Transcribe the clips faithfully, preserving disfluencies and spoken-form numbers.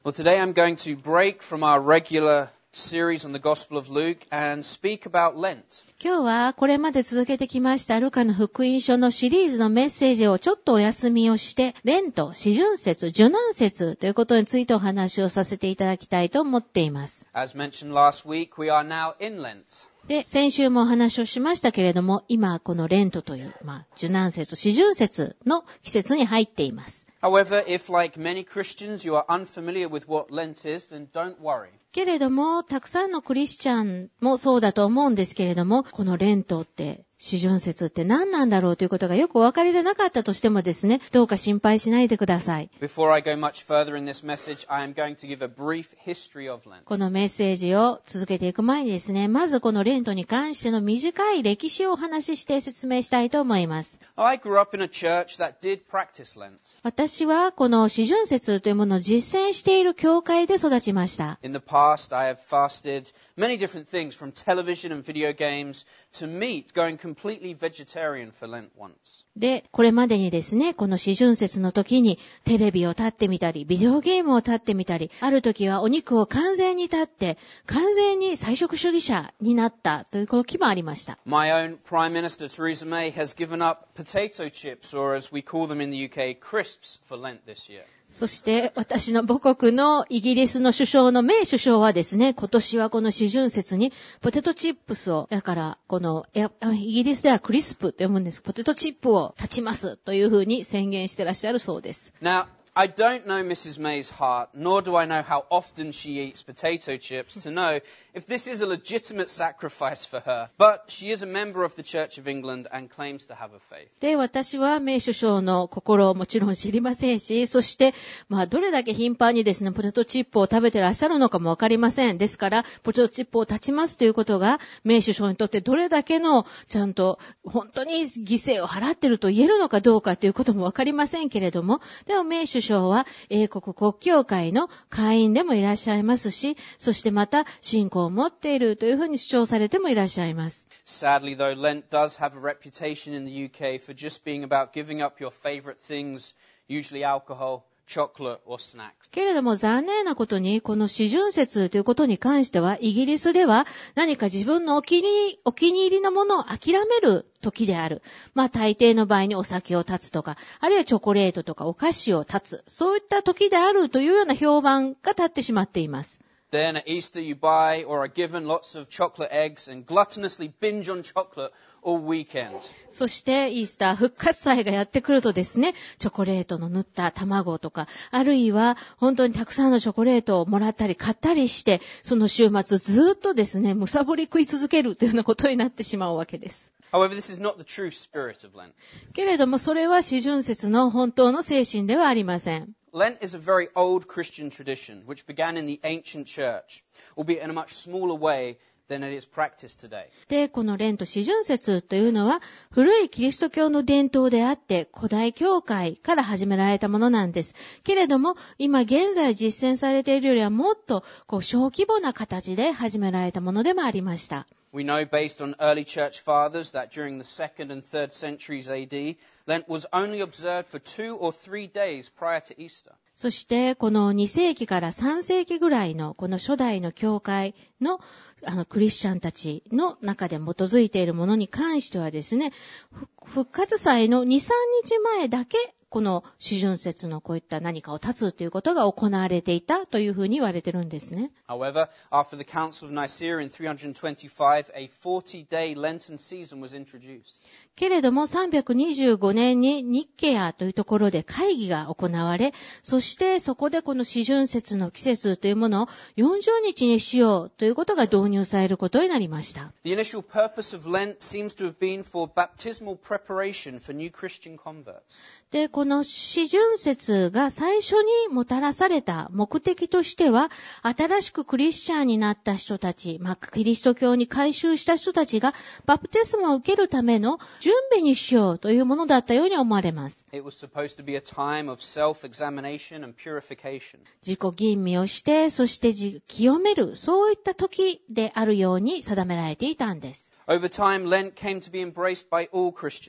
Well, today I'm going to break from our regular series on the Gospel of Luke and speak about Lent. 今日はこれまで続けてきましたルカの福音書のシリーズのメッセージをちょっとお休みをして、レント、四旬節、受難節ということについてお話をさせていただきたいと思っています。 As mentioned last week, we are now in Lent. で、先週もお話をしましたけれども、今このレントという、まあ、受難節、四旬節の季節に入っています。 However, if like many Christians you are unfamiliar with what Lent is, then don't worry. けれども、たくさんのクリスチャンもそうだと思うんですけれども、このレントって、四旬節って何なんだろうということがよくお分かりじゃなかったとしてもですね、どうか心配しないでください。 Before I go much further in this message, I am going to give a brief history of Lent. このメッセージを続けていく前にですね、まずこのレントに関しての短い歴史をお話しして説明したいと思います。 I grew up in a church that did practice Lent. 私はこの四旬節というものを実践している教会で育ちました。 In the past, I have fasted many different things, from television and video games to meat, going completely vegetarian for Lent once. で、これまでにですね、この四旬節の時にテレビを立ってみたり、ビデオゲームを立ってみたり、ある時はお肉を完全に立って、完全に菜食主義者になったという時もありました。 My own Prime Minister Theresa May has given up potato chips, or as we call them in the U K, crisps for Lent this year. そして私の母国のイギリスの首相のメイ首相はですね、今年はこの四旬節にポテトチップスを、だからこのイギリスではクリスプと読むんです。ポテトチップを断ちますというふうに宣言してらっしゃるそうです。 Now, I don't know Missus May's heart, nor do I know how often she eats potato chips to know if this is a legitimate sacrifice for her. But she is a member of the Church of England and claims to have a faith. で、私はメイ首相の心をもちろん知りませんし、そして、まあ、どれだけ頻繁にですね、ポテトチップを食べてらっしゃるのかもわかりません。ですから、ポテトチップを断ちますということが、メイ首相にとってどれだけの、ちゃんと、本当に犠牲を払っていると言えるのかどうかということもわかりませんけれども、でもメイ首相は英国国教会の会員でもいらっしゃいますし、そしてまた信仰を持っているというふうに主張されてもいらっしゃいます。 Sadly, though, Lent does have a reputation in the U K for just being about giving up your favorite things, usually alcohol, chocolate or snacks. けれども残念なことに、この四旬節ということに関しては、イギリスでは何か自分のお気に、お気に入りのものを諦める時である。まあ大抵の場合にお酒を断つとか、あるいはチョコレートとかお菓子を断つ。そういった時であるというような評判が立ってしまっています。 Then at Easter you buy or are given lots of chocolate eggs and gluttonously binge on chocolate all weekend. そしてイースター復活祭がやってくるとですね、チョコレートの塗った卵とか、あるいは本当にたくさんのチョコレートをもらったり買ったりして、その週末ずっとですね、むさぼり食い続けるというようなことになってしまうわけです。 However, this is not the true spirit of Lent. けれどもそれは四旬節の本当の精神ではありません。 Lent is a very old Christian tradition which began in the ancient church, albeit in a much smaller way than it is practiced today. で、このレント四旬節というのは古いキリスト教の伝統であって古代教会から始められたものなんです。けれども今現在実践されているよりはもっとこう小規模な形で始められたものでもありました。 We know based on early church fathers that during the second and third centuries A D, Lent was only observed for two or three days prior to Easter. そしてこのに世紀からさん世紀ぐらいのこの初代の教会のあのクリスチャンたちの中で基づいているものに関してはですね、復活祭のに、さんにちまえだけこの四旬節のこういった何かを断つということが行われていたというふうに言われてるんですね。 However, after the Council of Nicaea in three twenty-five, a forty-day Lenten season was introduced. けれどもさんびゃくにじゅうごねんにニッケアというところで会議が行われ、そしてそこでこの四旬節の季節というものをよんじゅうにちにしようということが導入されることになりました。 The initial purpose of Lent seems to have been for baptismal preparation for new Christian converts. で、この四旬節が最初にもたらされた目的としては、新しくクリスチャンになった人たち、まあ、キリスト教に改宗した人たちがバプテスマを受けるための準備にしようというものだったように思われます。 It was supposed to be a time of self-examination and purification. 自己吟味をして、そして清める、そういった時であるように定められていたんです。 Over time, Lent came to be embraced by all Christians.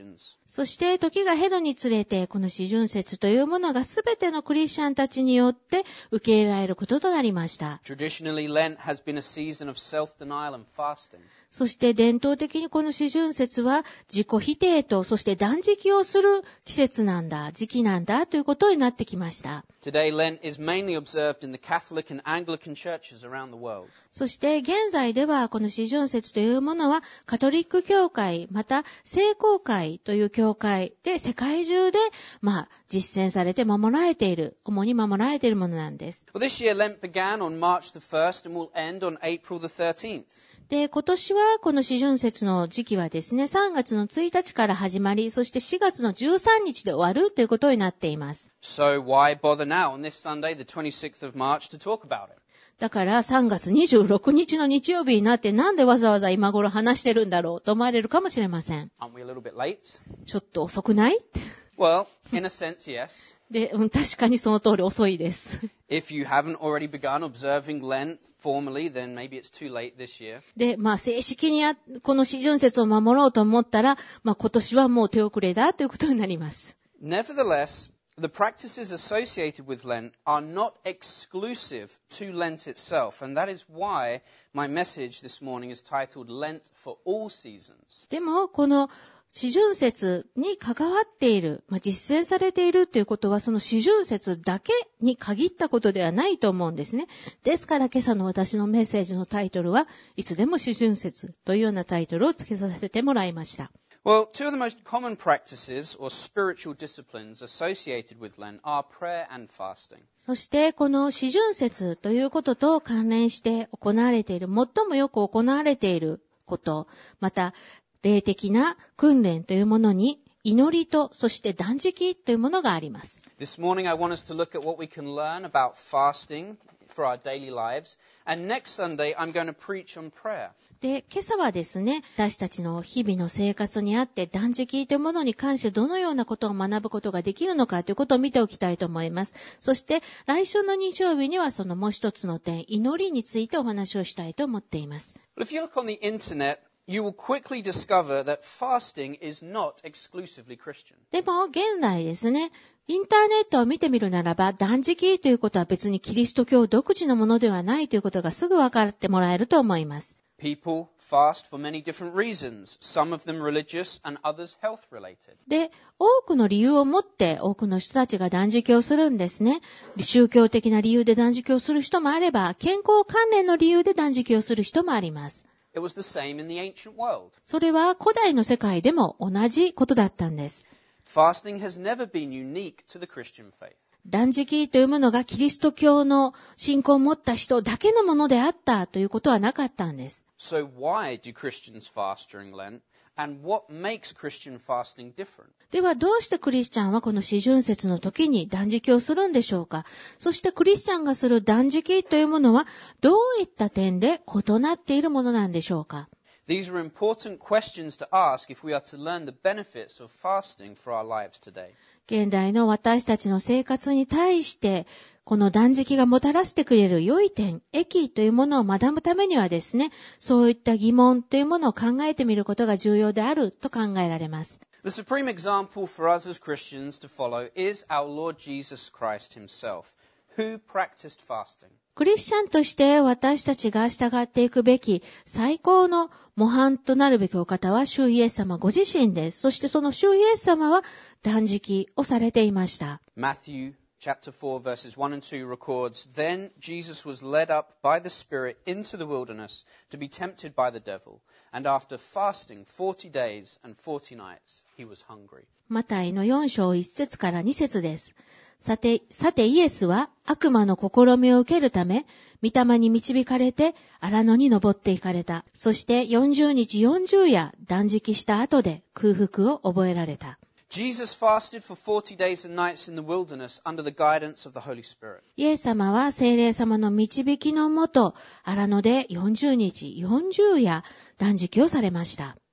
そして時が経るにつれて、この四旬節というものがすべてのクリスチャンたちによって受け入れられることとなりました。 Traditionally, Lent has been a season of self-denial and fasting. そして伝統的にこの四旬節は自己否定と、そして断食をする季節なんだ、時期なんだということになってきました。 Today, Lent is mainly observed in the Catholic and Anglican churches around the world. そして現在ではこの四旬節というものはカトリック教会、また聖公会という教会で世界中でまあ実践されて守られている、主に守られているものなんです。 Well, this year Lent began on March the first and will end on April the thirteenth. で、今年はこの四旬節の時期はですね、さんがつのついたちから始まり、そしてしがつのじゅうさんにちで終わるということになっています。 So why bother now on this Sunday, the twenty-sixth of March, to talk about it? だからさんがつにじゅうろくにちの日曜日になってなんでわざわざ今頃話してるんだろうと思われるかもしれません。 Aren't we a little bit late? ちょっと遅くない？ Well, in a sense, yes. で、うん、確かにその通り遅いです。 If you haven't already begun observing Lent formally, then maybe it's too late this year. で、まあ正式にやこの四旬節を守ろうと思ったら、まあ今年はもう手遅れだということになります。 Nevertheless, the practices associated with Lent are not exclusive to Lent itself, and that is why my message this morning is titled Lent for All Seasons. でも、この四旬節に関わっている、まあ、実践されているということは、その四旬節だけに限ったことではないと思うんですね。ですから今朝の私のメッセージのタイトルは、いつでも四旬節というようなタイトルを付けさせてもらいました。 Well, two of the most common practices or spiritual disciplines associated with Lent are prayer and fasting. そしてこの四旬節ということと関連して行われている、最もよく行われていること、また霊的な訓練というものに祈りと、そして断食というものがあります。 This morning I want us to look at what we can learn about fasting for our daily lives. And next Sunday I'm going to preach on prayer. で、今朝はですね、私たちの日々の生活にあって断食というものに関してどのようなことを学ぶことができるのかということを見ておきたいと思います。そして来週の日曜日にはそのもう一つの点、祈りについてお話をしたいと思っています。 Well, if you look on the internet, you will quickly discover that fasting is not exclusively Christian. でも現在ですね、インターネットを見てみるならば断食ということは別にキリスト教独自のものではないということがすぐ分かってもらえると思います。 People fast for many different reasons, some of them religious and others health related. で、多くの理由を持って多くの人たちが断食をするんですね。宗教的な理由で断食をする人もあれば、健康関連の理由で断食をする人もあります。 It was the same in the ancient world. それは古代の世界でも同じことだったんです。 Fasting has never been unique to the Christian faith. 断食というものがキリスト教の信仰を持った人だけのものであったということはなかったんです。 So why do Christians fast during Lent? And what makes Christian fasting different? ではどうしてクリスチャンはこの四旬節の時に断食をするんでしょうか。そしてクリスチャンがする断食というものはどういった点で異なっているものなんでしょうか。 These are important questions to ask if we are to learn the benefits of fasting for our lives today. 現代の私たちの生活に対してこの断食がもたらしてくれる良い点、益というものを学ぶためにはですね、そういった疑問というものを考えてみることが重要であると考えられます。 The supreme example for us as Christians to follow is our Lord Jesus Christ himself, who practiced fasting. クリスチャンとして私たちが従っていくべき最高の模範となるべきお方は主イエス様ご自身です。そしてその主イエス様は断食をされていました。 Matthew chapter four verses one and two records, Then Jesus was led up by the Spirit into the wilderness to be tempted by the devil, and after fasting forty days and forty nights, he was hungry. マタイのよん章いち節からに節です。さて、さてイエスは悪魔の試みを受けるため、御霊に導かれて荒野に登っていかれた。そしてよんじゅうにちよんじゅう夜断食した後で空腹を覚えられた。 Jesus fasted for forty days and nights in the wilderness under the guidance of the Holy Spirit. イエス様は聖霊様の導きのもと、荒野でよんじゅうにちよんじゅう夜断食をされました。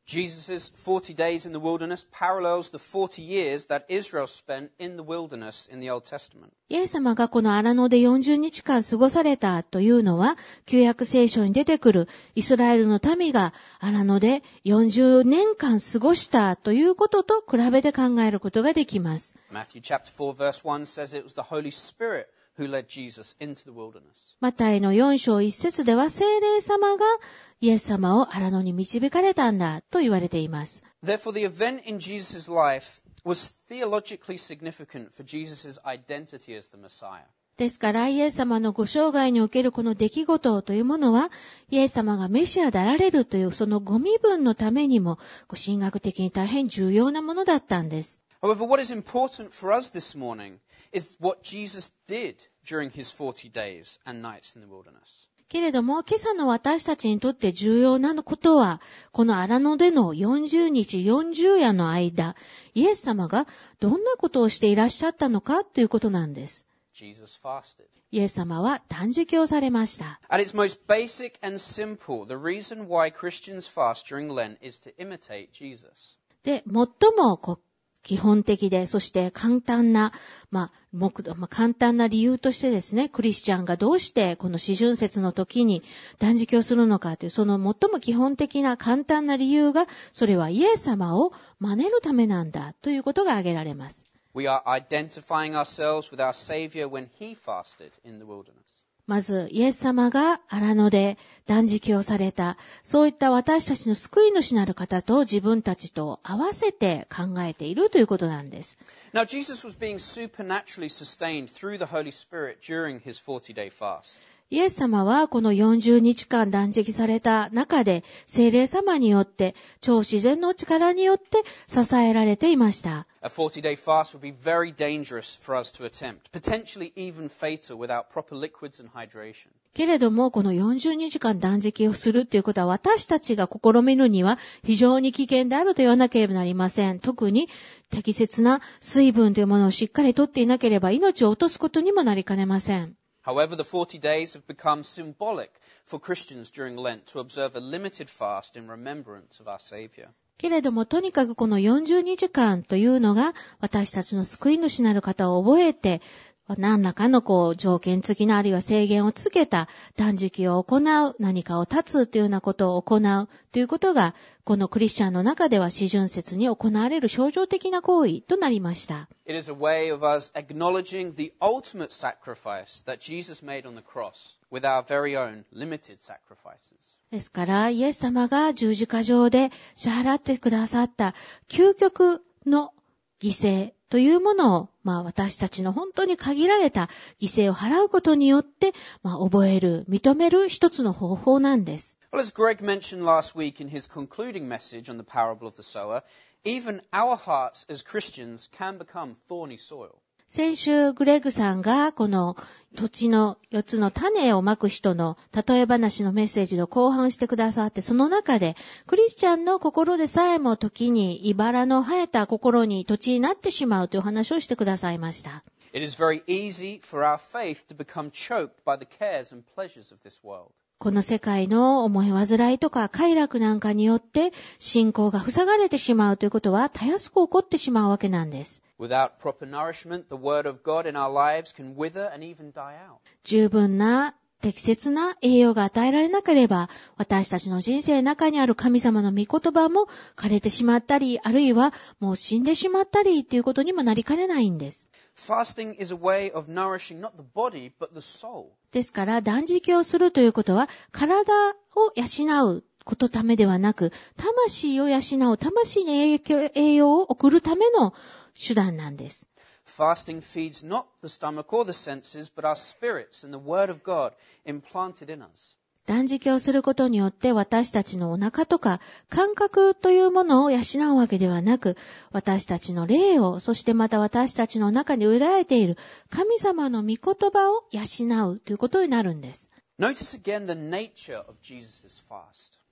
Jesus' forty days in the wilderness parallels the forty years that Israel spent in the wilderness in the Old Testament. イエス様がこの荒野でよんじゅうにちかん過ごされたというのは、旧約聖書に出てくるイスラエルの民が荒野でよんじゅうねんかん過ごしたということと比べて考えることができます。 Matthew chapter four verse one says it was the Holy Spirit who led Jesus into the wilderness. マタイのよん章いち節では聖霊様がイエス様を荒野に導かれたんだと言われています。 Therefore, the event in Jesus' life was theologically significant for Jesus' identity as the Messiah. ですから、イエス様のご生涯におけるこの出来事というものは、イエス様がメシアであられるというそのご身分のためにも、神学的に大変重要なものだったんです。 However, what is important for us this morning is what Jesus did during his forty days and nights in the wilderness. けれども、今朝の私たちにとって重要なことは、この荒野でのよんじゅうにちよんじゅう夜の間、イエス様がどんなことをしていらっしゃったのかということなんです。 Jesus fasted. イエス様は断食をされました。 At its most basic and simple, the reason why Christians fast during Lent is to imitate Jesus. で、最もこう基本的で、そして簡単な、まあ、目まあ、簡単な理由としてですね、クリスチャンがどうしてこの四旬節の時に断食をするのかという、その最も基本的な簡単な理由が、それはイエス様を真似るためなんだということが挙げられます。 We are identifying ourselves with our Savior when he fasted in the wilderness. まず、イエス様が荒野で断食をされた、そういった私たちの救い主なる方と自分たちと合わせて考えているということなんです。 Now, Jesus was being supernaturally sustained through the Holy Spirit during his forty-day fast. イエス様はこのよんじゅうにちかん断食された中で、聖霊様によって、超自然の力によって支えられていました。 A forty-day fast would be very dangerous for us to attempt, potentially even fatal without proper liquids and hydration. けれども、このよんじゅうにちかん断食をするということは、私たちが試みるには非常に危険であると言わなければなりません。特に適切な水分というものをしっかりとっていなければ、命を落とすことにもなりかねません。 However, the forty days have become symbolic for Christians during Lent to observe a limited fast in remembrance of our Savior. けれども、とにかくこのよんじゅうにちかんというのが、私たちの救い主なる方を覚えて、何らかのこう条件付きなあるいは制限をつけた断食を行う、何かを断つというようなことを行うということが、このクリスチャンの中では四旬節に行われる象徴的な行為となりました。 It is a way of us acknowledging the ultimate sacrifice that Jesus made on the cross with our very own limited sacrifices. ですから、イエス様が十字架上で支払ってくださった究極の犠牲というものを、まあ私たちの本当に限られた犠牲を払うことによって、まあ覚える、認める一つの方法なんです。 Well, as Greg mentioned last week in his concluding message on the parable of the sower, even our hearts as Christians can become thorny soil. 先週、グレッグさんがこの土地のよっつの種をまく人の例え話のメッセージの後半してくださって、その中でクリスチャンの心でさえも時に茨の生えた心に土地になってしまうという話をしてくださいました。 It is very easy for our faith to become choked by the cares and pleasures of this world. この世界の思い煩いとか快楽なんかによって信仰が塞がれてしまうということはたやすく起こってしまうわけなんです。 Without proper nourishment, the word of God in our lives can wither and even die out. 十分な適切な栄養が与えられなければ、私たちの人生の中にある神様の御言葉も枯れてしまったり、あるいはもう死んでしまったりということにもなりかねないんです。 Fasting is a way of nourishing not the body, but the soul. ですから断食をするということは、体を養うことためではなく、魂を養う、魂に栄養を送るための手段なんです。 Fasting feeds not the stomach or the senses, but our spirits and the word of God implanted in us. 断食をすることによって私たちのお腹とか感覚というものを養うわけではなく、私たちの霊を、そしてまた私たちの中に植えられている神様の御言葉を養うということになるんです。 Notice again the nature of Jesus' fast.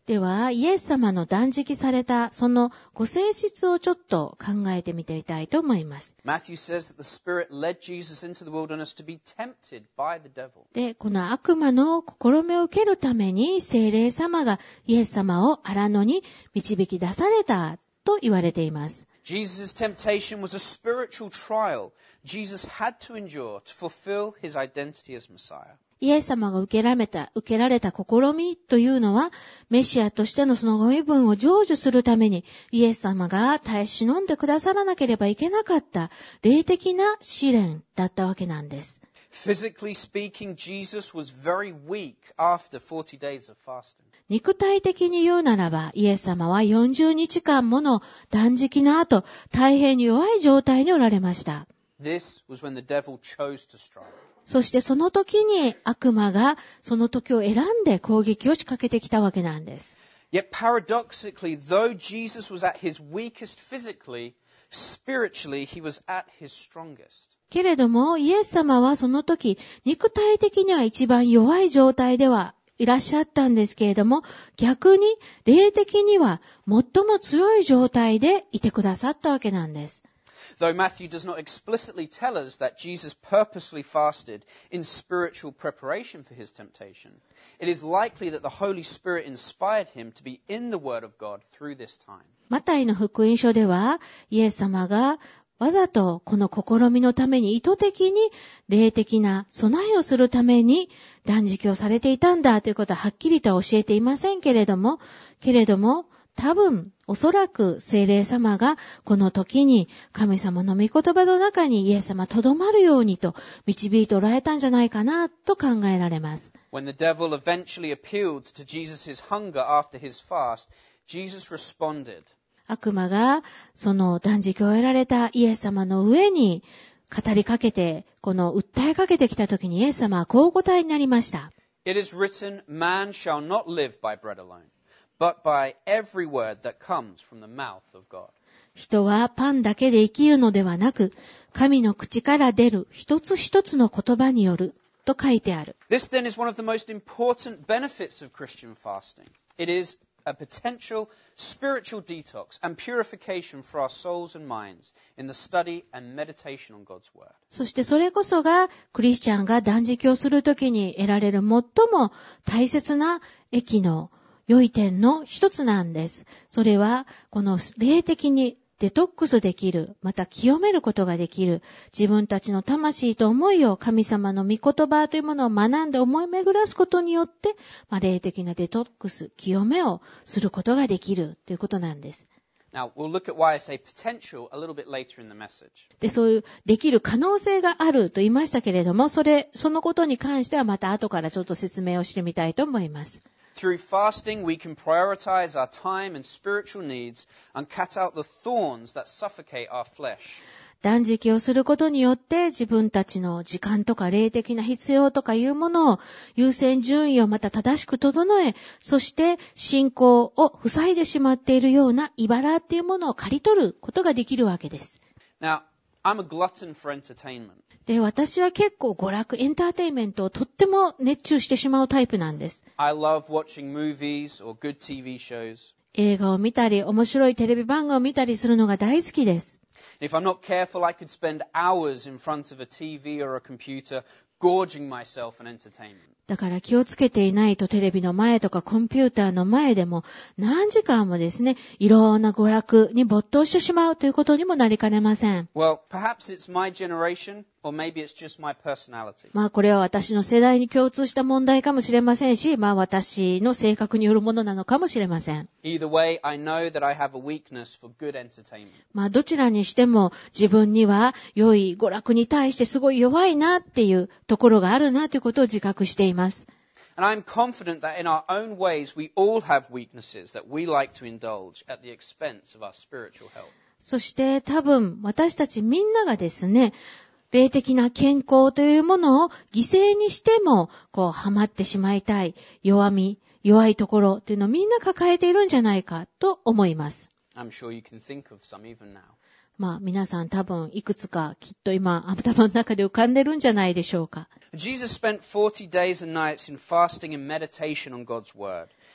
では、イエス様の断食されたそのご性質をちょっと考えてみてみたいと思います。 Matthew says that the Spirit led Jesus into the wilderness to be tempted by the devil. で、この悪魔の試みを受けるために聖霊様がイエス様を荒野に導き出されたと言われています。 Jesus' temptation was a spiritual trial Jesus had to endure to fulfill his identity as Messiah. イエス様が受けられた、受けられた試みというのは、メシアとしてのそのご身分を成就するために、イエス様が耐え忍んでくださらなければいけなかった霊的な試練だったわけなんです。 Physically speaking, Jesus was very weak after forty days of fasting. 肉体的に言うならば、イエス様はよんじゅうにちかんもの断食の後、大変に弱い状態におられました。 This was when the devil chose to strike. そしてその時に悪魔がその時を選んで攻撃を仕掛けてきたわけなんです。 Yet paradoxically, though Jesus was at his weakest physically, spiritually he was at his strongest. けれども、イエス様はその時、肉体的には一番弱い状態ではいらっしゃったんですけれども、逆に霊的には最も強い状態でいてくださったわけなんです。 Though Matthew does not explicitly tell us that Jesus purposely fasted in spiritual preparation for his temptation, it is likely that the Holy Spirit inspired him to be in the Word of God through this time. マタイの福音書では、イエス様がわざとこの試みのために意図的に霊的な備えをするために断食をされていたんだということははっきりとは教えていませんけれども、けれども多分おそらく聖霊様がこの時に神様の御言葉の中にイエス様とどまるようにと導いておられたんじゃないかなと考えられます。 When the devil eventually appealed to Jesus' hunger after his fast, Jesus responded. 悪魔がその断食を得られたイエス様の上に語りかけて、この訴えかけてきたときにイエス様はこうお答えになりました。 It is written, man shall not live by bread alone, but by every word that comes from the mouth of God. 人はパンだけで生きるのではなく、神の口から出る一つ一つの言葉によると書いてある。 This then is one of the most important benefits of Christian fasting. It is a potential spiritual detox and purification for our souls and minds in the study and meditation on God's Word. そしてそれこそがクリスチャンが断食をするときに得られる最も大切な益の良い点の一つなんです。それはこの霊的にデトックスできる、また清めることができる、自分たちの魂と思いを神様の御言葉というものを学んで思い巡らすことによって、まあ、霊的なデトックス、清めをすることができるということなんです。 Now, we'll look at why I say potential a little bit later in the message. で、そういうできる可能性があると言いましたけれども、それ、そのことに関してはまた後からちょっと説明をしてみたいと思います。 Through fasting, we can prioritize our time and spiritual needs and cut out the thorns that suffocate our flesh. 断食をすることによって自分たちの時間とか霊的な必要とかいうものを優先順位をまた正しく整え、そして信仰を塞いでしまっているような茨っていうものを刈り取ることができるわけです。 Now, I'm a glutton for entertainment. で、私は結構娯楽、エンターテインメントをとっても熱中してしまうタイプなんです。 I love watching movies or good ティーブイ shows. 映画を見たり、面白いテレビ番組を見たりするのが大好きです。 If I'm not careful, I could spend hours in front of a ティーブイ or a computer gorging myself in entertainment. だから気をつけていないとテレビの前とかコンピューターの前でも何時間もですね、いろんな娯楽に没頭してしまうということにもなりかねません。 Well, perhaps it's my generation, or maybe it's just my personality. まあこれは私の世代に共通した問題かもしれませんし、まあ私の性格によるものなのかもしれません。 Either way, I know that I have a weakness for good entertainment. まあどちらにしても自分には良い娯楽に対してすごい弱いなっていうところがあるなということを自覚しています。 And I'm confident that in our own ways we all have weaknesses that we like to indulge at the expense of our spiritual health. そして多分私たちみんながですね、霊的な健康というものを犠牲にしてもこうハマってしまいたい弱み、弱いところというのをみんな抱えているんじゃないかと思います。 I'm sure you can think of some even now. まあ皆さん多分いくつかきっと今頭の中で浮かんでるんじゃないでしょうか。 Jesus spent forty days and nights in fasting and meditation on God's word.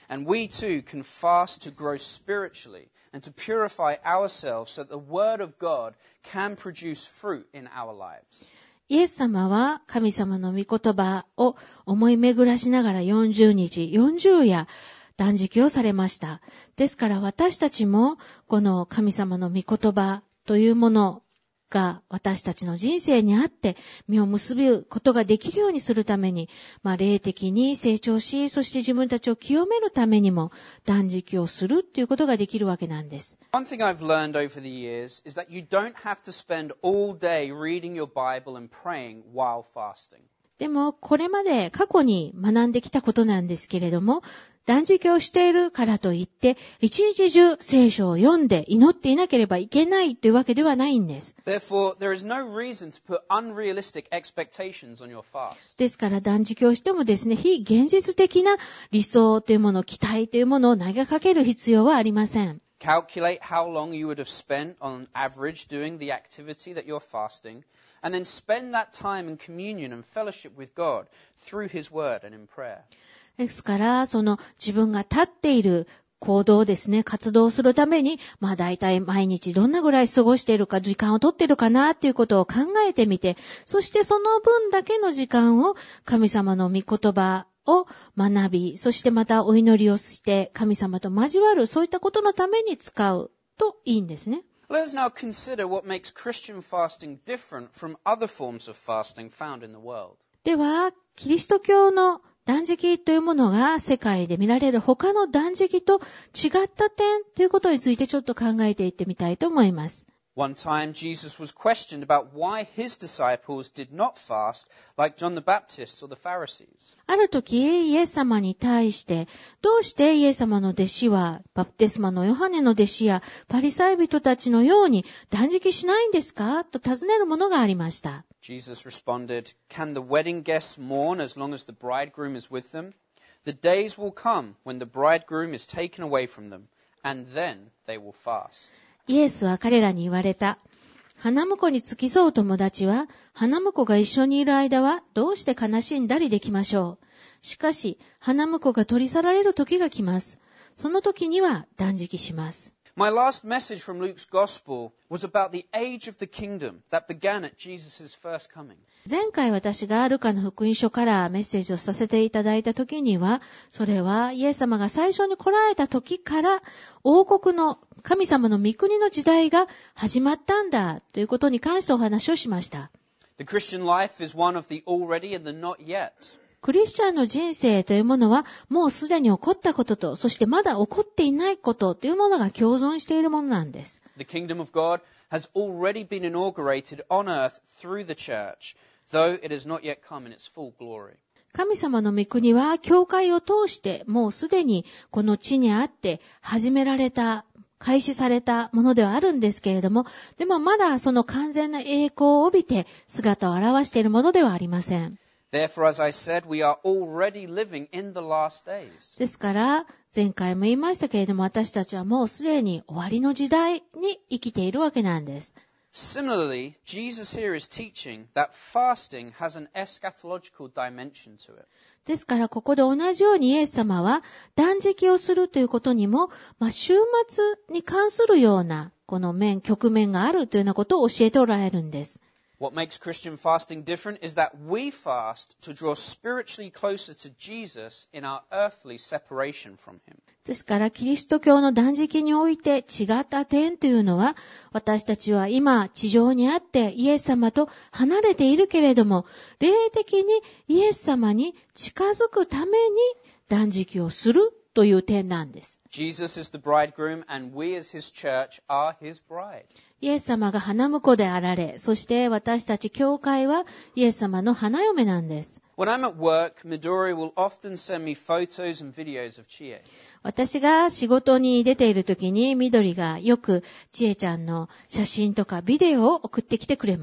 And we too can fast to grow spiritually and to purify ourselves so that the Word of God can produce fruit in our lives. イエス様は神様の御言葉を思い巡らしながらよんじゅうにち、よんじゅう夜断食をされました。ですから私たちもこの神様の御言葉というものが私たちの人生にあって実を結ぶことができるようにするために、まあ、霊的に成長し、そして自分たちを清めるためにも断食をするということができるわけなんです。 One thing I've learned over the years is that you don't have to spend all day reading your Bible and praying while fasting. でもこれまで過去に学んできたことなんですけれども、断食をしているからといって一日中聖書を読んで祈っていなければいけないというわけではないんです。 Therefore, there is no reason to put unrealistic expectations on your fast. ですから断食をしてもですね、非現実的な理想というもの、期待というものを投げかける必要はありません。 Calculate how long you would have spent on average doing the activity that you're fasting, and then spend that time in communion and fellowship with God through His Word and in prayer. ですから、その自分が立っている行動ですね、活動するために、まあ大体毎日どんなぐらい過ごしているか、時間を取っているかなっていうことを考えてみて、そしてその分だけの時間を神様の御言葉を学び、そしてまたお祈りをして神様と交わる、そういったことのために使うといいんですね。 Let us now consider what makes Christian fasting different from other forms of fasting found in the world. では、キリスト教の断食というものが世界で見られる他の断食と違った点ということについてちょっと考えていってみたいと思います。 One time, Jesus was questioned about why his disciples did not fast like John the Baptist or the Pharisees. ある時、イエス様に対して、どうしてイエス様の弟子は、バプテスマのヨハネの弟子やパリサイ人たちのように断食しないんですかと尋ねるものがありました。 Jesus responded, Can the wedding guests mourn as long as the bridegroom is with them? The days will come when the bridegroom is taken away from them, and then they will fast. イエスは彼らに言われた。花婿に付き添う友達は、花婿が一緒にいる間はどうして悲しんだりできましょう。しかし、花婿が取り去られる時が来ます。その時には断食します。 My last message from Luke's Gospel was about the age of the kingdom that began at Jesus' first coming. 前回私がルカの福音書からメッセージをさせていただいた時には、それはイエス様が最初に来られた時から王国の神様の御国の時代が始まったんだということに関してお話をしました。 The Christian life is one of the already and the not yet. クリスチャンの人生というものはもうすでに起こったことと、そしてまだ起こっていないことというものが共存しているものなんです。 The kingdom of God has already been inaugurated on earth through the church, though it has not yet come in its full glory. 神様の御国は教会を通してもうすでにこの地にあって始められた、開始されたものではあるんですけれども、でもまだその完全な栄光を帯びて姿を現しているものではありません。 Therefore, as I said, we are already living in the last days. ですから、前回も言いましたけれども、私たちはもうすでに終わりの時代に生きているわけなんです。 Similarly, Jesus here is teaching that fasting has an eschatological dimension to it. ですから、ここで同じようにイエス様は断食をするということにも、まあ、終末に関するような、この面、局面があるというようなことを教えておられるんです。 What makes Christian fasting different is that we fast to draw spiritually closer to Jesus in our earthly separation from Him. ですから、キリスト教の断食において違った点というのは、私たちは今地上にあってイエス様と離れているけれども、霊的にイエス様に近づくために断食をするという点なんです。 Jesus is the bridegroom and we as His church are His bride. イエス様が花婿であられ、そして私たち教会はイエス様の花嫁なんです。 When I'm at work, Midori will often send me photos and videos of Chie. 私が仕事に出ているときに、緑がよく千恵ちゃんの写真とかビデオを送ってきてくれます。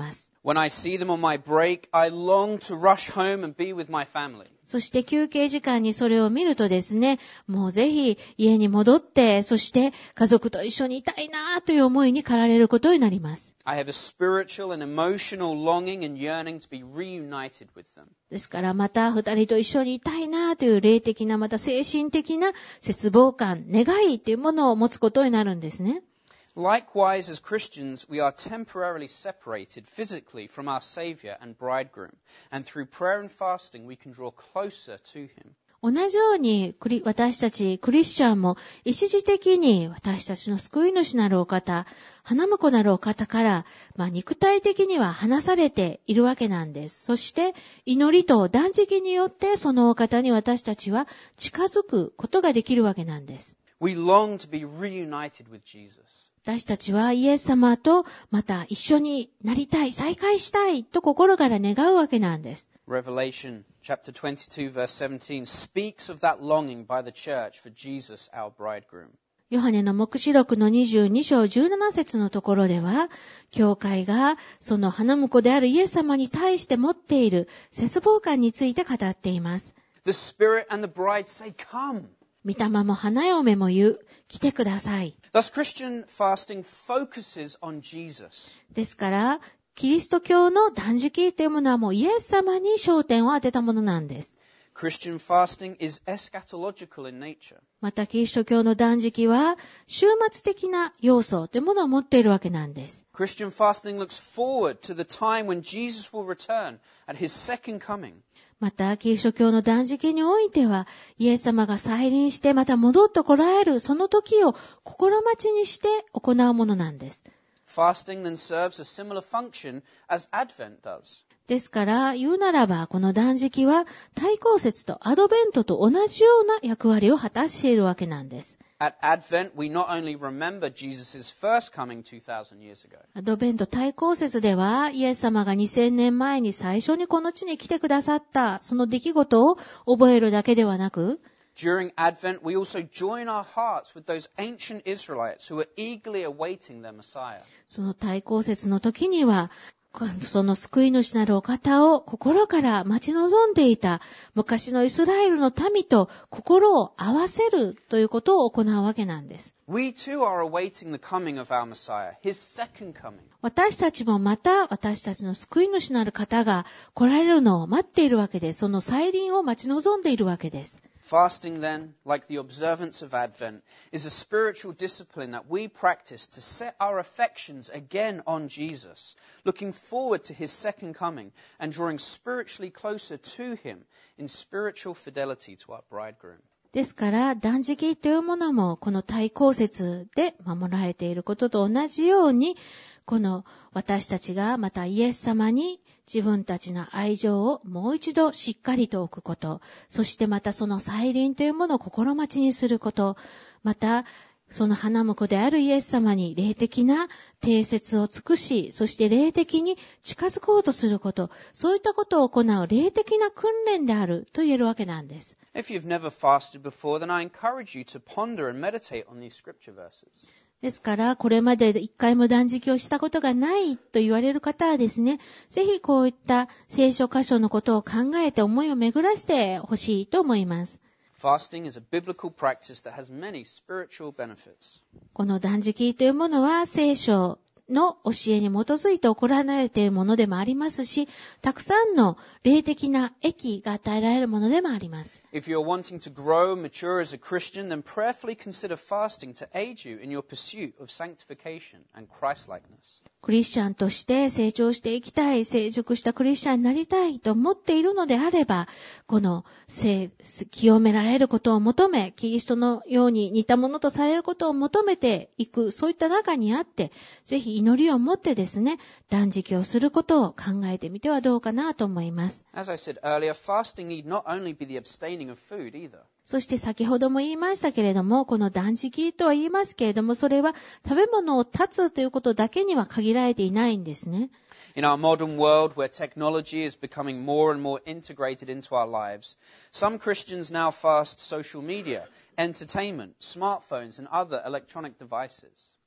When I see them on my break, I long to rush home and be with my family. そして休憩時間にそれを見るとですね、もうぜひ家に戻って、そして家族と一緒にいたいなという思いに駆られることになります。 I have a spiritual and emotional longing and yearning to be reunited with them. ですからまた二人と一緒にいたいなという霊的なまた精神的な切望感、願いというものを持つことになるんですね。 Likewise, as Christians, we are temporarily separated physically from our Savior and Bridegroom, and through prayer and fasting we can draw closer to Him. 同じように私たちクリスチャンも一時的に私たちの救い主なるお方、花婿なるお方から、まあ、肉体的には離されているわけなんです。そして祈りと断食によってそのお方に私たちは近づくことができるわけなんです。 We long to be reunited with Jesus. 私たちはイエス様とまた一緒になりたい、再会したいと心から願うわけなんです。 Revelation chapter twenty-two verse seventeen speaks of that longing by the church for Jesus our bridegroom. ヨハネの黙示録のにじゅうに章じゅうなな節のところでは、教会がその花婿であるイエス様に対して持っている切望感について語っています。 The Spirit and the bride say, Come. 御霊も花嫁も言う、来てください。 Thus, Christian fasting focuses on Jesus. ですから、キリスト教の断食というものはもうイエス様に焦点を当てたものなんです。 Christian fasting is eschatological in nature. また、キリスト教の断食は終末的な要素というものを持っているわけなんです。 Christian fasting looks forward to the time when Jesus will return at his second coming. また、キリスト教の断食においては、イエス様が再臨してまた戻ってこられるその時を心待ちにして行うものなんです。 Fasting then serves a similar function as Advent does. ですから、言うならば、この断食は、対抗節とアドベントと同じような役割を果たしているわけなんです。 At Advent, we not only remember Jesus' first coming two thousand years ago. アドベント対抗節では、イエス様がにせんねんまえに最初にこの地に来てくださった、その出来事を覚えるだけではなく、 During Advent, we also join our hearts with those ancient Israelites who were eagerly awaiting their Messiah. その対抗節の時には、その救い主なるお方を心から待ち望んでいた昔のイスラエルの民と心を合わせるということを行うわけなんです。 We too are awaiting the coming of our Messiah, his second coming. 私たちもまた私たちの救い主なる方が来られるのを待っているわけです。その再臨を待ち望んでいるわけです。 Fasting then, like the observance of Advent, is a spiritual discipline that we practice to set our affections again on Jesus, looking forward to his second coming and drawing spiritually closer to him in spiritual fidelity to our bridegroom. ですから断食というものもこの対抗節で守られていることと同じように、この私たちがまたイエス様に自分たちの愛情をもう一度しっかりと置くこと、そしてまたその再臨というものを心待ちにすること、またその花婿であるイエス様に霊的な定説を尽くし、そして霊的に近づこうとすること、そういったことを行う霊的な訓練であると言えるわけなんです。 If you've never fasted before, then I encourage you to ponder and meditate on these scripture verses. ですから、これまで一回も断食をしたことがないと言われる方はですね、ぜひこういった聖書箇所のことを考えて思いを巡らしてほしいと思います。 Fasting is a biblical practice that has many spiritual benefits. この断食というものは聖書の教えに基づいて行われているものでもありますし、たくさんの霊的な益が与えられるものでもあります。 If you're wanting to grow and mature as a Christian, then prayerfully consider fasting to aid you in your pursuit of sanctification and Christ-likeness. クリスチャンとして成長していきたい、成熟したクリスチャンになりたいと思っているのであれば、この清められることを求め、キリストのように似たものとされることを求めていく、そういった中にあって、ぜひ祈りを持ってですね、断食をすることを考えてみてはどうかなと思います。 As I said earlier, fasting need not only be the abstaining of food either. そして先ほども言いましたけれども、この断食とは言いますけれども、それは食べ物を断つということだけには限られていないんですね。 In our modern world, where technology is becoming more and more integrated into our lives, some Christians now fast social media, entertainment, smartphones, and other electronic devices.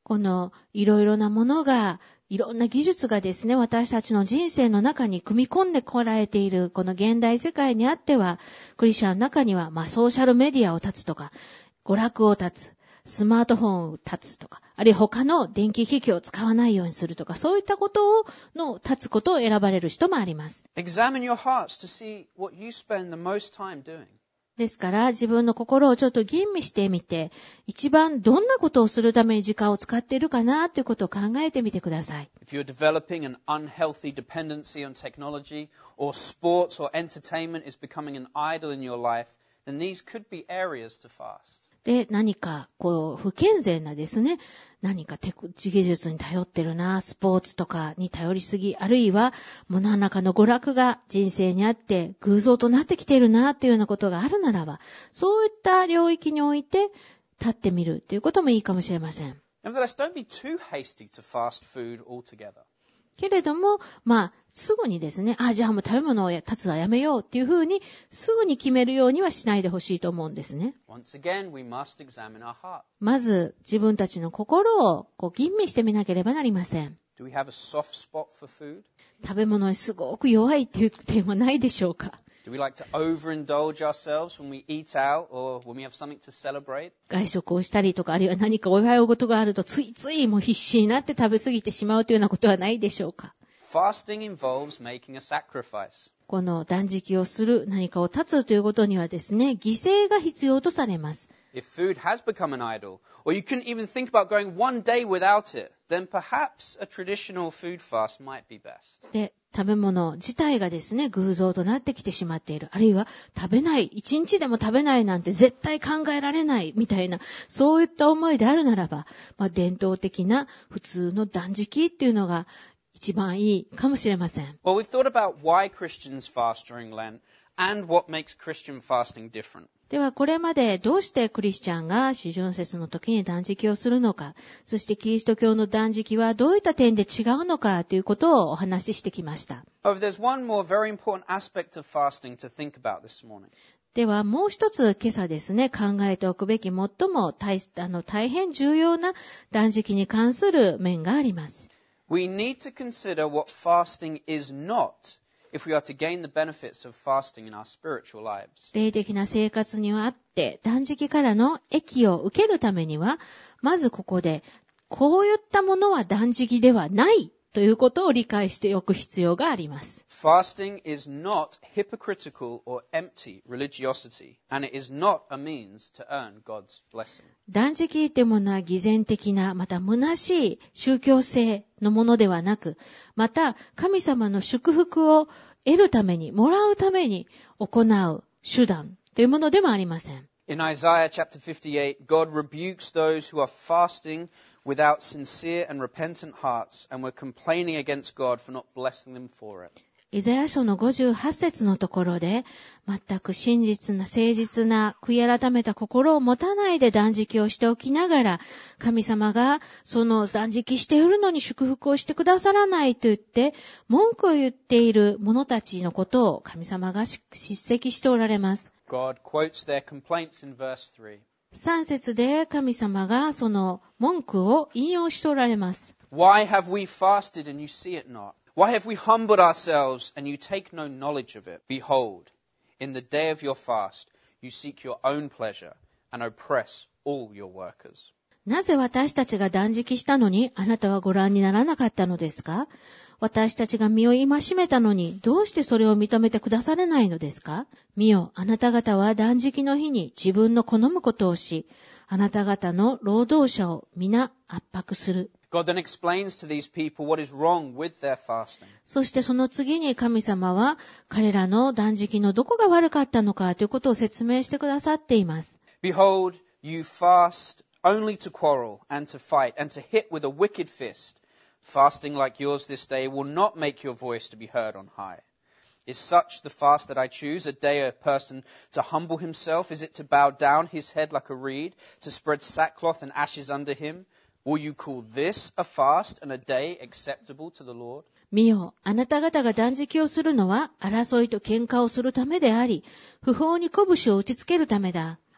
このいろいろなものが、いろんな技術がですね、私たちの人生の中に組み込んでこられているこの現代世界にあっては、クリスチャンの中には、まあソーシャルメディアを断つとか、娯楽を断つ、スマートフォンを断つとか、あるいは他の電気機器を使わないようにするとか、そういったことをの断つことを選ばれる人もあります。 Examine your hearts to see what you spend the most time doing. ですから自分の心をちょっと吟味してみて、一番どんなことをするために時間を使っているかなということを考えてみてください。 If you're developing an unhealthy dependency on technology, or sports or entertainment is becoming an idol in your life, then these could be areas to fast. で、何か、こう、不健全なですね、何かテク技術に頼ってるな、スポーツとかに頼りすぎ、あるいは、もう何らかの娯楽が人生にあって、偶像となってきているな、というようなことがあるならば、そういった領域において、立ってみるということもいいかもしれません。 Nevertheless, don't be too hasty to fast food altogether. けれども、まあ、すぐにですね、あ、じゃあもう食べ物を断つのはやめようっていうふうに、すぐに決めるようにはしないでほしいと思うんですね。 Once again, we must examine our heart. まず、自分たちの心をこう吟味してみなければなりません。 Do we have a soft spot for food? 食べ物にすごく弱いっていう点はないでしょうか。 Do we like to overindulge ourselves when we eat out or when we have something to celebrate? 外食をしたりとか、あるいは何かお祝い事があると、ついついもう必死になって食べ過ぎてしまうというようなことはないでしょうか。 Fasting involves making a sacrifice. この断食をする、何かを断つということにはですね、犠牲が必要とされます。 If food has become an idol, or you couldn't even think about going one day without it, then perhaps a traditional food fast might be best. で、食べ物自体がですね、偶像となってきてしまっている。あるいは食べない、一日でも食べないなんて絶対考えられないみたいな、そういった思いであるならば、まあ、伝統的な普通の断食っていうのが一番いいかもしれません。 Well, we've thought about why Christians fast during Lent and what makes Christian fasting different. ではこれまでどうしてクリスチャンが四旬節の時に断食をするのか、そしてキリスト教の断食はどういった点で違うのかということをお話ししてきました。 However, there's one more very important aspect of fasting to think about this morning. ではもう一つ今朝ですね、考えておくべき最も 大, あの大変重要な断食に関する面があります。 We need to consider what fasting is not if we are to gain the benefits of fasting in our spiritual lives. 霊的な生活にはあって断食からの益を受けるためには、まずここでこういったものは断食ではないということを理解しておく必要があります。 Fasting is not hypocritical or empty religiosity, and it is not a means to earn God's blessing. 断食ってものは偽善的な、また虚しい宗教性のものではなく、また神様の祝福を得るために、もらうために行う手段というものでもありません。 In Isaiah chapter fifty-eight, God rebukes those who are fasting without sincere and repentant hearts and were complaining against God for not blessing them for it. イザヤ書のごじゅうはち節のところで、全く真実な誠実な悔い改めた心を持たないで断食をしておきながら、神様がその断食しているのに祝福をしてくださらないと言って、文句を言っている者たちのことを神様が叱責しておられます。 God quotes their complaints in verse three. さん節で神様がその文句を引用しておられます。 Why have we fasted and you see it not? Why have we humbled ourselves and you take no knowledge of it? Behold, in the day of your fast, you seek your own pleasure and oppress all your workers. なぜ私たちが断食したのにあなたはご覧にならなかったのですか？私たちが身を戒めたのにどうしてそれを認めてくだされないのですか？見よ、あなた方は断食の日に自分の好むことをし、あなた方の労働者を皆圧迫する。 God then explains to these people what is wrong with their fasting. そしてその次に神様は彼らの断食のどこが悪かったのかということを説明してくださっています。 Behold, you fast only to quarrel and to fight and to hit with a wicked fist. Fasting like yours this day will not make your voice to be heard on high. Is such the fast that I choose, a day a person to humble himself? Is it to bow down his head like a reed, to spread sackcloth and ashes under him?Will you call this a fast and a day acceptable to the Lord? 見よ、あなた方が断食をするのは争いと喧嘩をするためであり、不法に拳を打ちつけるためだ。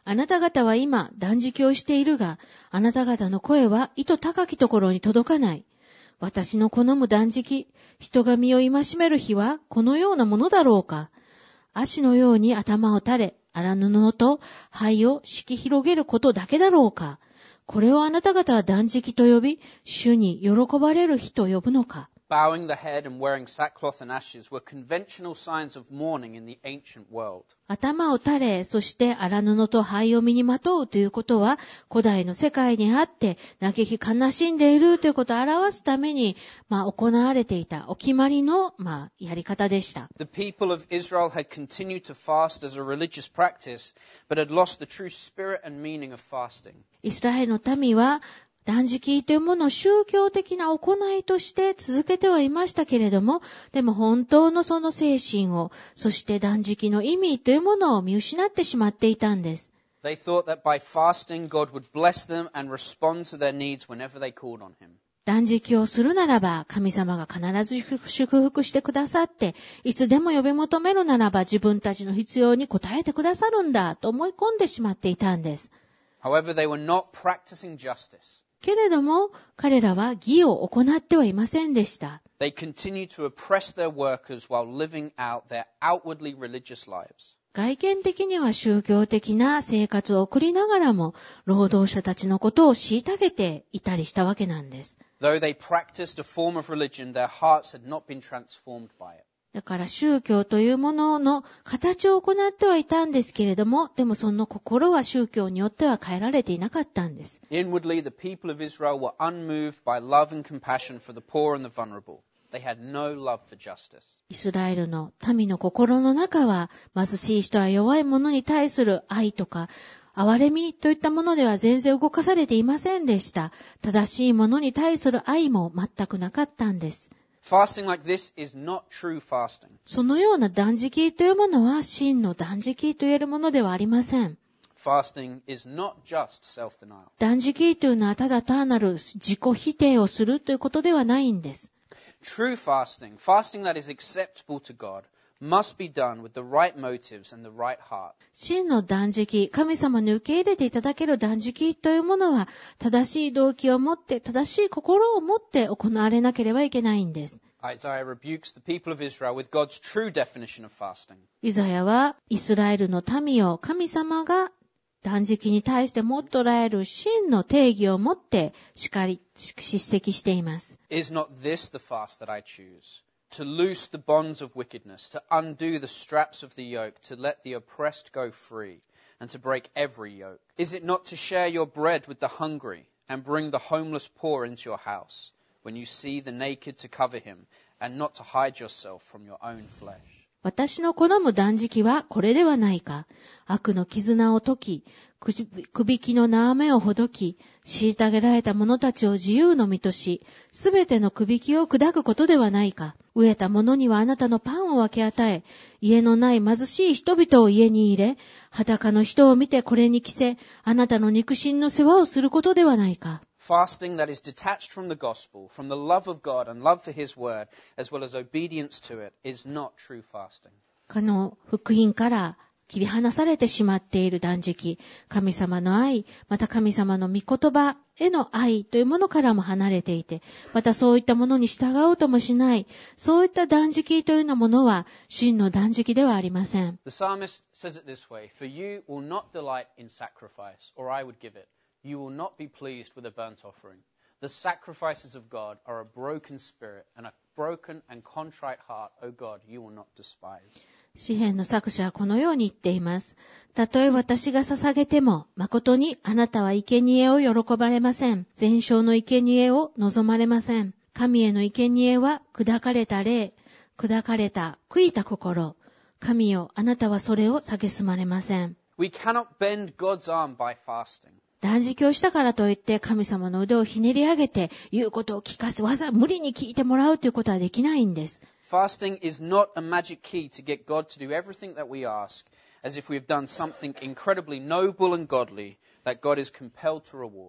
あなた方は今断食をしているが、あなた方の声は糸高きところに届かない。私の好む断食、人が身を戒める日はこのようなものだろうか。足のように頭を垂れ、荒布と灰を敷き広げることだけだろうか。これをあなた方は断食と呼び、主に喜ばれる日と呼ぶのか。 Bowing the head and wearing sackcloth and ashes were conventional signs of mourning in the ancient world. 頭を垂れ、そして荒布と灰を身にまとうということは、古代の世界にあって、嘆き悲しんでいるということを表すために、まあ、行われていたお決まりの、まあ、やり方でした。 The people of Israel had continued to fast as a religious practice, but had lost the true spirit and meaning of fasting. イスラエルの民は、断食というものを宗教的な行いとして続けてはいましたけれども、でも本当のその精神を、そして断食の意味というものを見失ってしまっていたんです。 They thought that by fasting, God would bless them and respond to their needs whenever they called on Him. 断食をするならば、神様が必ず祝福してくださって、いつでも呼び求めるならば自分たちの必要に応えてくださるんだと思い込んでしまっていたんです。 However, they were not practicing justice. けれども、彼らは義を行ってはいませんでした。 They continued to oppress their workers while living out their outwardly religious lives. 外見的には宗教的な生活を送りながらも、労働者たちのことを虐げていたりしたわけなんです。 Though they practiced a form of religion, their hearts had not been transformed by it. だから宗教というものの形を行ってはいたんですけれども、でもその心は宗教によっては変えられていなかったんです。 Inwardly, the people of Israel were unmoved by love and compassion for the poor and the vulnerable. They had no love for justice. イスラエルの民の心の中は、貧しい人や弱い者に対する愛とか、憐れみといったものでは全然動かされていませんでした。正しい者に対する愛も全くなかったんです。 Fasting like this is not true fasting. そのような断食というものは真の断食と言えるものではありません。 Fasting is not just self-denial. 断食というのはただ単なる自己否定をするということではないんです。 True fasting, fasting that is acceptable to God, must be done with the right motives and the right heart. 真の断食、神様に受け入れていただける断食というものは、正しい動機を持って、正しい心を持って行われなければいけないんです。 Isaiah rebukes the people of Israel with God's true definition of fasting. イザヤは、イスラエルの民を神様が断食に対して持っとられる真の定義を持ってしっかり叱責しています。 Is not this the fast that I choose?To loose the bonds of wickedness, to undo the straps of the yoke, to let the oppressed go free, and to break every yoke. Is it not to share your bread with the hungry, and bring the homeless poor into your house, when you see the naked to cover him, and not to hide yourself from your own flesh? 私の好む断食はこれではないか。悪の絆を解き、くびきの縄目をほどき、虐げられた者たちを自由の身とし、すべてのくびきを砕くことではないか。飢えた者にはあなたのパンを分け与え、家のない貧しい人々を家に入れ、裸の人を見てこれに着せ、あなたの肉親の世話をすることではないか。 Fasting that is detached from the gospel, from the love of God and love for His word, as well as obedience to it, is not true fasting. この福音から切り離されてしまっている断食、神様の愛、また神様の御言葉への愛というものからも離れていて、またそういったものに従おうともしない、そういった断食というようなものは真の断食ではありません。 The psalmist says it this way, For you will not delight in sacrifice, or I would give it.You will not be pleased with a burnt offering. The sacrifices of God are a broken spirit, and a broken and contrite heart, O God, you will not despise. 詩編の作者はこのように言っています。たとえ私が捧げても、誠にあなたは生贄を喜ばれません。全焼の生贄を望まれません。神への生贄は砕かれた霊、砕かれた悔いた心。神よ、あなたはそれを蔑まれません。 We cannot bend God's arm by fasting. 断食をしたからといって神様の腕をひねり上げて言うことを聞かせ、わざ無理に聞いてもらうということはできないんです。 Fasting is not a magic key to get God to do everything that we ask, as if we have done something incredibly noble and godly that God is compelled to reward.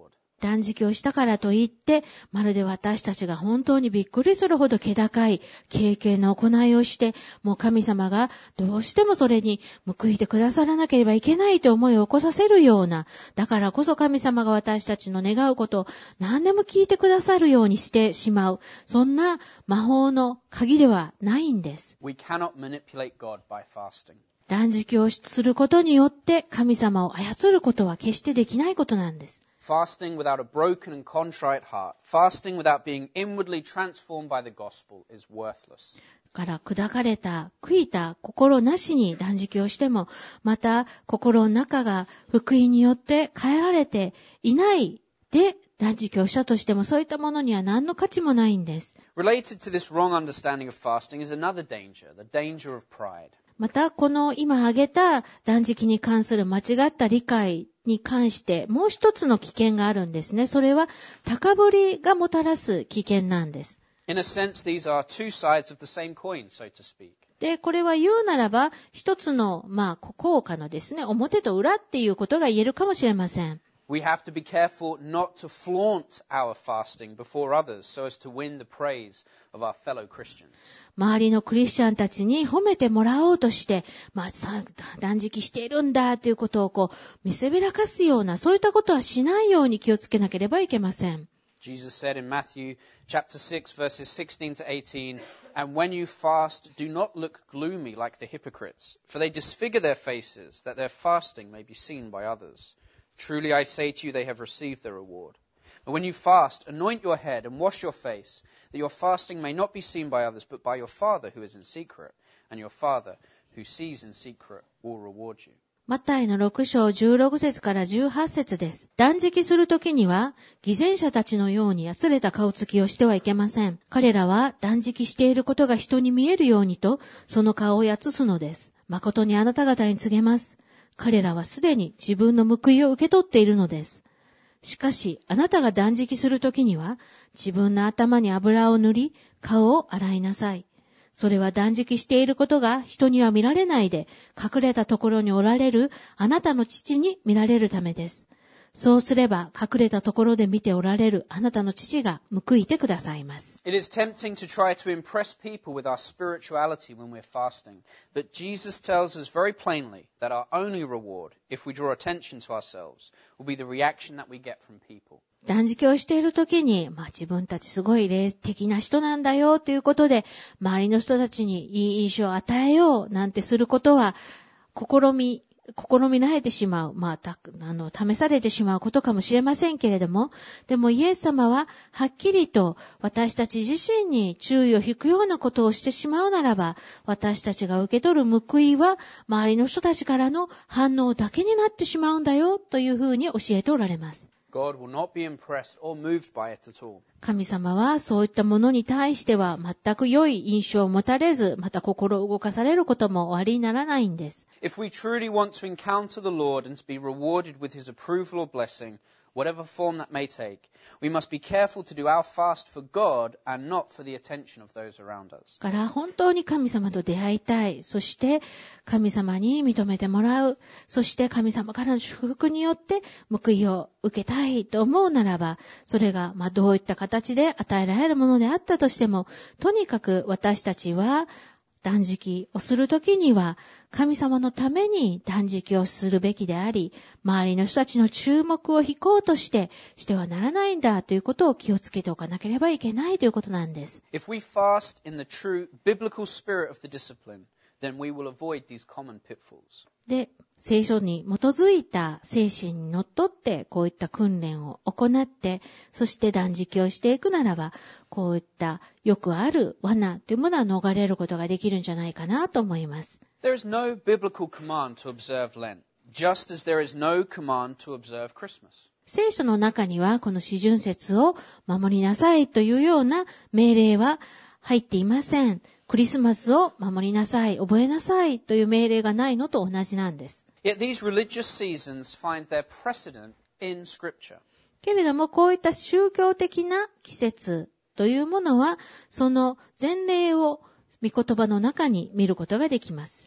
断食をしたからといって、まるで私たちが本当にびっくりするほど気高い経験の行いをして、もう神様がどうしてもそれに報いてくださらなければいけないという思いを起こさせるような、だからこそ神様が私たちの願うことを何でも聞いてくださるようにしてしまう、そんな魔法の鍵ではないんです。 We cannot manipulate God by fasting. 断食をすることによって神様を操ることは決してできないことなんです。 Fasting without a broken and contrite heart, fasting without being inwardly transformed by the gospel is worthless. から砕かれた、悔いた心なしに断食をしても、また心の中が福音によって変えられていないで断食をしたとしても、そういったものには何の価値もないんです。 Related to this wrong understanding of fasting is another danger, the danger of pride. また、この今挙げた断食に関する間違った理解に関して、もう一つの危険があるんですね。それは、高ぶりがもたらす危険なんです。 In a sense, these are two sides of the same coin, so to speak. で、これは言うならば、一つの、まあ、効果のですね、表と裏っていうことが言えるかもしれません。 We have to be careful not to flaunt our fasting before others so as to win the praise of our fellow Christians. 周りのクリスチャンたちに褒めてもらおうとして、まあ、断食しているんだということをこう見せびらかすような、そういったことはしないように気をつけなければいけません。 Jesus said in Matthew chapter six verses sixteen to eighteen, "And when you fast, do not look gloomy like the hypocrites, for they disfigure their faces, that their fasting may be seen by others. Truly I say to you, they have received their reward. But when you fast, anoint your head and wash your face, that your fasting may not be seen by others, but by your Father who is in secret, and your Father who sees in secret will reward you." マタイのろく章じゅうろく節からじゅうはち節です。断食するときには、偽善者たちのようにやつれた顔つきをしてはいけません。彼らは断食していることが人に見えるようにと、その顔をやつすのです。誠にあなた方に告げます。彼らはすでに自分の報いを受け取っているのです。しかし、あなたが断食するときには、自分の頭に油を塗り、顔を洗いなさい。それは断食していることが人には見られないで、隠れたところにおられるあなたの父に見られるためです。そうすれば、隠れたところで見ておられるあなたの父が報いてくださいます。 It is tempting to try to impress people with our spirituality when we're fasting, but Jesus tells us very plainly that our only reward, if we draw attention to ourselves, will be the reaction that we get from people. 断食をしているときに、まあ自分たちすごい霊的な人なんだよということで、周りの人たちにいい印象を与えようなんてすることは、試み、試みられてしまう、まあ、た、あの、試されてしまうことかもしれませんけれども、でもイエス様ははっきりと私たち自身に注意を引くようなことをしてしまうならば、私たちが受け取る報いは、周りの人たちからの反応だけになってしまうんだよというふうに教えておられます。 God will not be impressed or moved by it at all. 神様はそういったものに対しては全く良い印象を持たれず、また心を動かされることもおありにならないんです。 If we truly want to encounter the Lord and to be rewarded with His approval or blessing, whatever form that may take, we must be careful to do our fast for God and not for the attention of those around us. だから本当に神様と出会いたい。そして神様に認めてもらう。そして神様からの祝福によって報いを受けたいと思うならば、それがまあどういった形で与えられるものであったとしても、とにかく私たちは断食をするときには神様のために断食をするべきであり、周りの人たちの注目を引こうとしてしてはならないんだということを気をつけておかなければいけないということなんです。 If we fast in the true biblical spirit of the discipline, then we will avoid these common pitfalls. で、聖書に基づいた精神にのっとってこういった訓練を行って、そして断食をしていくならば、こういったよくある罠というものは逃れることができるんじゃないかなと思います。 There is no biblical command to observe Lent, just as there is no command to observe Christmas. 聖書の中にはこの四旬節を守りなさいというような命令は入っていません。クリスマスを守りなさい、覚えなさいという命令がないのと同じなんです。 Yet these religious seasons find their precedent in Scripture. けれどもこういった宗教的な季節というものはその前例を御言葉の中に見ることができます。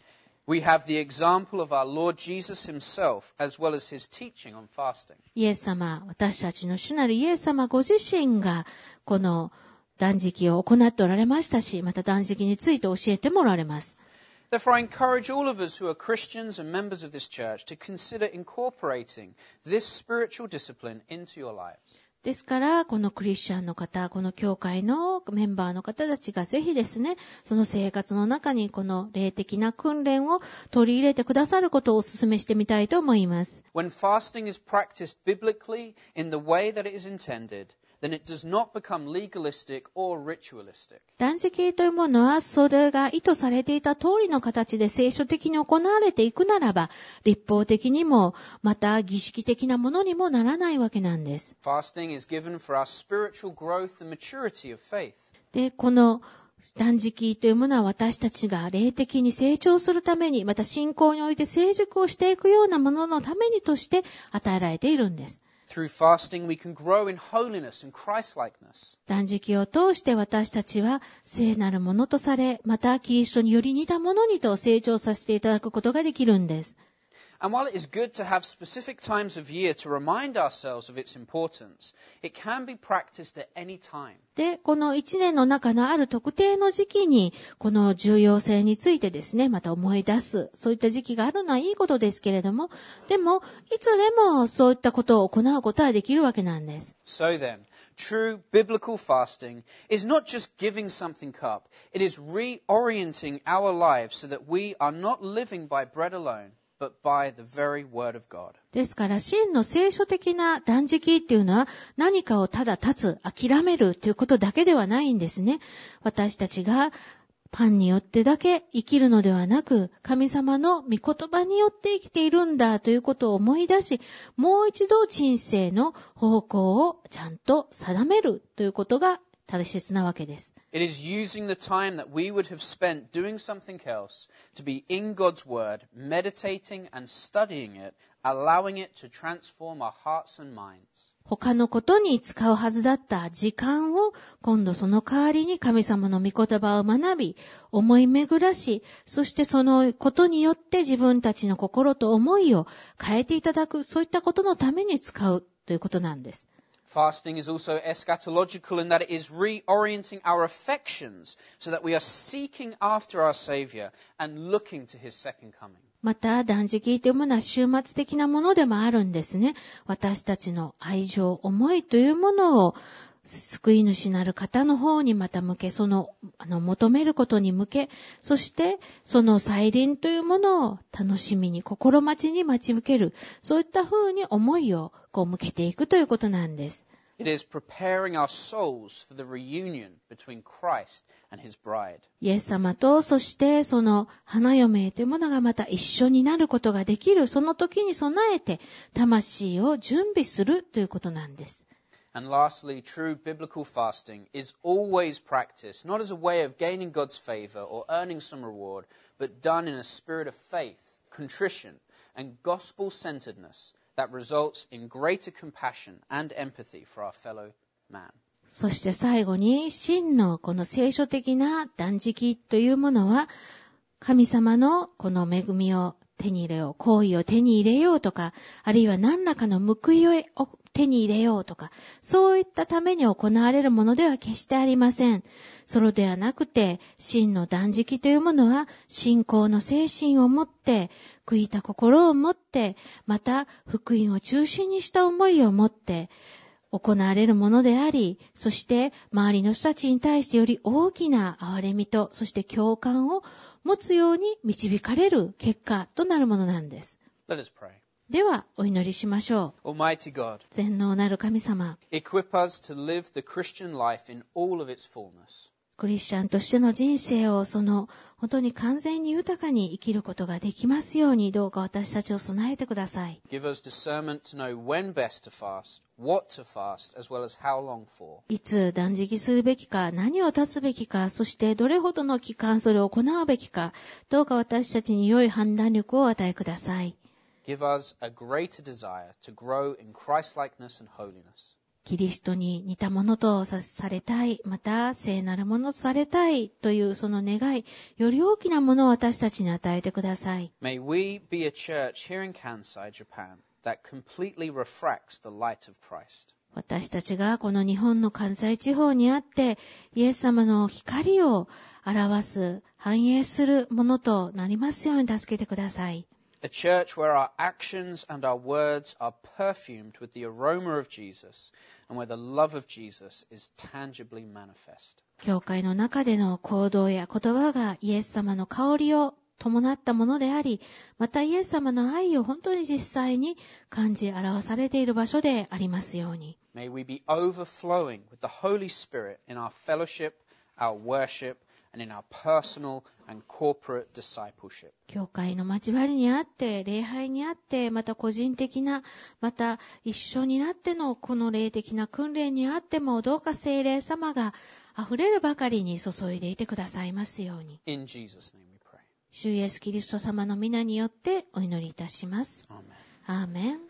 We have the example of our Lord Jesus himself, as well as his teaching on fasting. イエス様、私たちの主なるイエス様ご自身がこの断食を行っておられましたし、また断食について教えてもらわれます。 Therefore, I encourage all of us who are Christians and members of this church to consider incorporating this spiritual discipline into your lives. ですから、このクリスチャンの方、この教会のメンバーの方たちがぜひですね、その生活の中にこの霊的な訓練を取り入れてくださることをお勧めしてみたいと思います。 When fasting is practiced biblically in the way that it is intended, then it does not become legalistic or ritualistic. 断食というものは、それが意図されていた通りの形で聖書的に行われていくならば、立法的にも、また儀式的なものにもならないわけなんです。 Fasting is given for our spiritual growth and maturity of faith. で、この断食というものは私たちが霊的に成長するために、また信仰において成熟をしていくようなもののためにとして与えられているんです。 Through fasting, we can grow in holiness and Christ-likeness. 断食を通して私たちは聖なるものとされ、またキリストにより似たものにと成長させていただくことができるんです。 And while it is good to have specific times of year to remind ourselves of its importance, it can be practiced at any time. で、この一年の中のある特定の時期に、この重要性についてですね、また思い出す、そういった時期があるのはいいことですけれども、でも、いつでもそういったことを行うことはできるわけなんです。 So then, true biblical fasting is not just giving something up, it is reorienting our lives so that we are not living by bread alone.But by the very word of God. ですから、真の聖書的な断食っていうのは何かをただ立つ、諦めるということだけではないんですね。私たちがパンによってだけ生きるのではなく、神様の御言葉によって生きているんだということを思い出し、もう一度人生の方向をちゃんと定めるということが大切なわけです。 It is using the time that we would have spent doing something else to be in God's Word, meditating and studying it, allowing it to transform our hearts and minds. 他のことに使うはずだった時間を今度その代わりに神様の御言葉を学び、思い巡らし、そしてそのことによって自分たちの心と思いを変えていただく、そういったことのために使うということなんです。 Fasting is also eschatological in that it is reorienting our affections so that we are seeking after our Savior and looking to His second coming. また断食というものは終末的なものでもあるんですね。私たちの愛情、思いというものを救い主なる方の方にまた向け、その、あの、求めることに向け、そしてその再臨というものを楽しみに、心待ちに待ち受ける、そういった風に思いをこう向けていくということなんです。 It is preparing our souls for the reunion between Christ and His bride. イエス様と、そしてその花嫁というものがまた一緒になることができる、その時に備えて魂を準備するということなんです。 And lastly, true biblical fasting is always practiced, not as a way of gaining God's favor or earning some reward, but done in a spirit of faith, contrition, and gospel-centeredness that results in greater compassion and empathy for our fellow man. そして最後に、真のこの聖書的な断食というものは、神様のこの恵みを手に入れよう、行為を手に入れようとか、あるいは何らかの報いを手に入れようとか、そういったために行われるものでは決してありません。それではなくて、真の断食というものは、信仰の精神を持って、悔いた心を持って、また福音を中心にした思いを持って、行われるものであり、そして周りの人たちに対してより大きな憐れみと、そして共感を持つように導かれる結果となるものなんです。 Let us pray. では、お祈りしましょう。Almighty God, 全能なる神様、 equip us to live the Christian life in all of its fullness. クリスチャンとしての人生をその本当に完全に豊かに生きることができますように、どうか私たちを備えてください。 Give us discernment to know when best to fast, what to fast, as well as how long for. いつ断食するべきか、何を断つべきか、そしてどれほどの期間それを行うべきか、どうか私たちに良い判断力をお与えください。 Give us a greater desire to grow in Christ-likeness and holiness. キリストに似たものとされたい、また聖なるものとされたいというその願い、より大きなものを私たちに与えてください。 May we be a church here in Kansai, Japan, that completely refracts the light of Christ. 私たちがこの日本の関西地方にあって、イエス様の光を表す、反映するものとなりますように助けてください。 A church where our actions and our words are perfumed with the aroma of Jesus and where the love of Jesus is tangibly manifest. 教会の中での行動や言葉がイエス様の香りを伴ったものであり、またイエス様の愛を本当に実際に感じ表されている場所でありますように。 May we be overflowing with the Holy Spirit in our fellowship, our worship, and in our personal and corporate discipleship. 教会の交わりにあって、礼拝にあって、また個人的な、また一緒になってのこの霊的な訓練にあっても、どうか聖霊様が溢れるばかりに注いでいてくださいますように。 In Jesus' name we pray. 主イエスキリスト様の皆によってお祈りいたします。 Amen. アーメン。